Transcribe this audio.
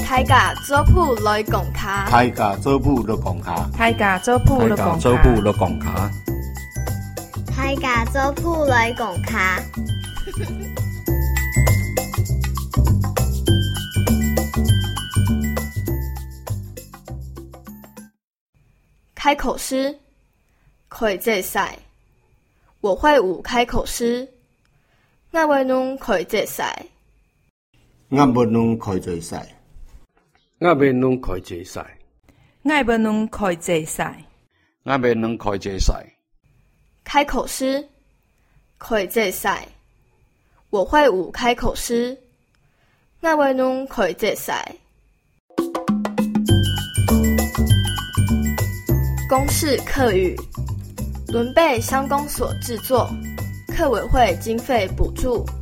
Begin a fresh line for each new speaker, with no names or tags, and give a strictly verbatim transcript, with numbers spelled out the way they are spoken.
大家做谱来讲卡，
大家做谱来讲卡，
大家做谱来讲卡，
做谱来讲卡，
大家做谱来讲卡。
开口诗，可以这赛，我会舞开口诗，我会弄可以这赛，
我要弄开这赛，
我要弄开这赛，
我要弄开这赛，
我要弄开这赛。
开口诗，可以这赛，我会舞开口诗，我会弄可以这赛。公视客语，伦贝乡公所制作，客委会经费补助。